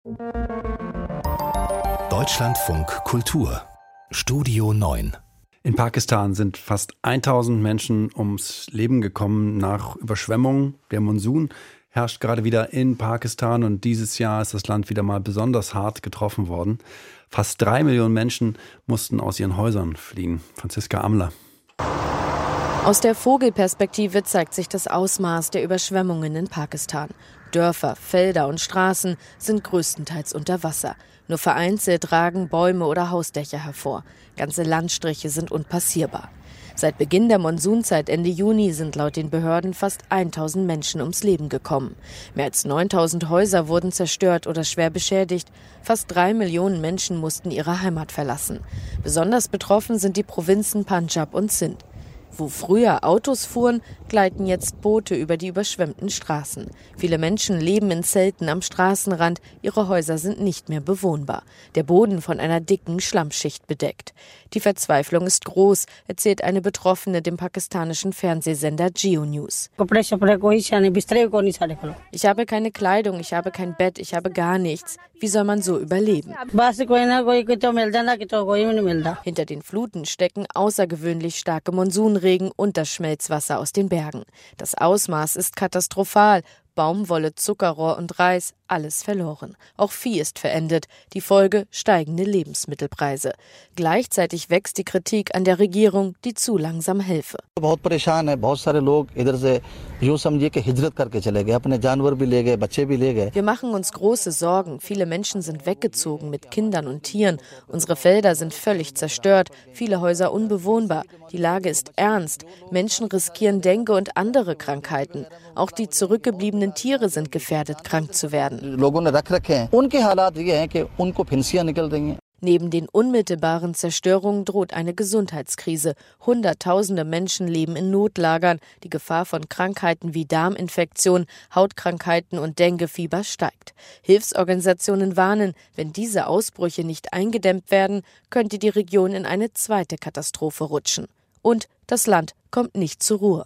Deutschlandfunk Kultur Studio 9. In Pakistan sind fast 1000 Menschen ums Leben gekommen nach Überschwemmungen. Der Monsun herrscht gerade wieder in Pakistan und dieses Jahr ist das Land wieder mal besonders hart getroffen worden. Fast 3 Millionen Menschen mussten aus ihren Häusern fliehen. Franziska Amler. Aus der Vogelperspektive zeigt sich das Ausmaß der Überschwemmungen in Pakistan. Dörfer, Felder und Straßen sind größtenteils unter Wasser. Nur vereinzelt ragen Bäume oder Hausdächer hervor. Ganze Landstriche sind unpassierbar. Seit Beginn der Monsunzeit Ende Juni sind laut den Behörden fast 1000 Menschen ums Leben gekommen. Mehr als 9000 Häuser wurden zerstört oder schwer beschädigt. Fast 3 Millionen Menschen mussten ihre Heimat verlassen. Besonders betroffen sind die Provinzen Punjab und Sindh. Wo früher Autos fuhren, gleiten jetzt Boote über die überschwemmten Straßen. Viele Menschen leben in Zelten am Straßenrand. Ihre Häuser sind nicht mehr bewohnbar. Der Boden von einer dicken Schlammschicht bedeckt. Die Verzweiflung ist groß, erzählt eine Betroffene dem pakistanischen Fernsehsender Geo News. Ich habe keine Kleidung, ich habe kein Bett, ich habe gar nichts. Wie soll man so überleben? Hinter den Fluten stecken außergewöhnlich starke Monsunregen und das Schmelzwasser aus den Bergen. Das Ausmaß ist katastrophal. Baumwolle, Zuckerrohr und Reis, alles verloren. Auch Vieh ist verendet. Die Folge: steigende Lebensmittelpreise. Gleichzeitig wächst die Kritik an der Regierung, die zu langsam helfe. Wir machen uns große Sorgen. Viele Menschen sind weggezogen mit Kindern und Tieren. Unsere Felder sind völlig zerstört. Viele Häuser unbewohnbar. Die Lage ist ernst. Menschen riskieren Dengue und andere Krankheiten. Auch die zurückgebliebenen Tiere sind gefährdet, krank zu werden. Neben den unmittelbaren Zerstörungen droht eine Gesundheitskrise. Hunderttausende Menschen leben in Notlagern. Die Gefahr von Krankheiten wie Darminfektion, Hautkrankheiten und Denguefieber steigt. Hilfsorganisationen warnen, wenn diese Ausbrüche nicht eingedämmt werden, könnte die Region in eine zweite Katastrophe rutschen. Und das Land kommt nicht zur Ruhe.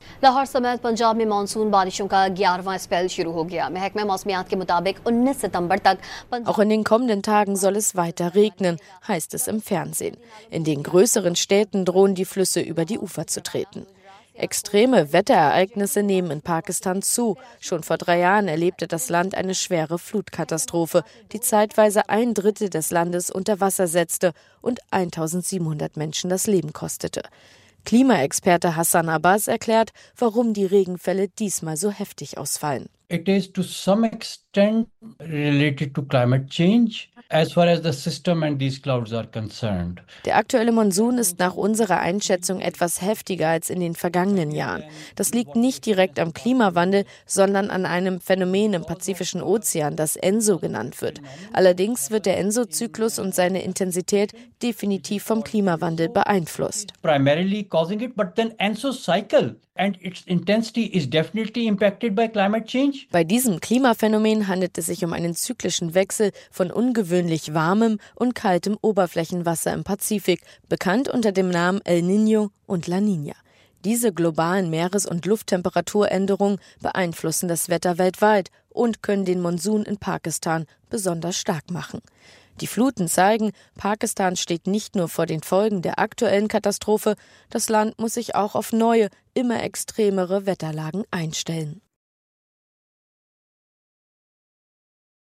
Auch in den kommenden Tagen soll es weiter regnen, heißt es im Fernsehen. In den größeren Städten drohen die Flüsse über die Ufer zu treten. Extreme Wetterereignisse nehmen in Pakistan zu. Schon vor 3 Jahren erlebte das Land eine schwere Flutkatastrophe, die zeitweise 1/3 des Landes unter Wasser setzte und 1700 Menschen das Leben kostete. Klimaexperte Hassan Abbas erklärt, warum die Regenfälle diesmal so heftig ausfallen. It is to some extent related to climate change as far as the system and these clouds are concerned. Der aktuelle Monsun ist nach unserer Einschätzung etwas heftiger als in den vergangenen Jahren. Das liegt nicht direkt am Klimawandel, sondern an einem Phänomen im Pazifischen Ozean, das ENSO genannt wird. Allerdings wird der ENSO-Zyklus und seine Intensität definitiv vom Klimawandel beeinflusst. Primarily causing it, but then ENSO cycle and its intensity is definitely impacted by climate change. Bei diesem Klimaphänomen handelt es sich um einen zyklischen Wechsel von ungewöhnlich warmem und kaltem Oberflächenwasser im Pazifik, bekannt unter dem Namen El Niño und La Niña. Diese globalen Meeres- und Lufttemperaturänderungen beeinflussen das Wetter weltweit und können den Monsun in Pakistan besonders stark machen. Die Fluten zeigen, Pakistan steht nicht nur vor den Folgen der aktuellen Katastrophe, das Land muss sich auch auf neue, immer extremere Wetterlagen einstellen.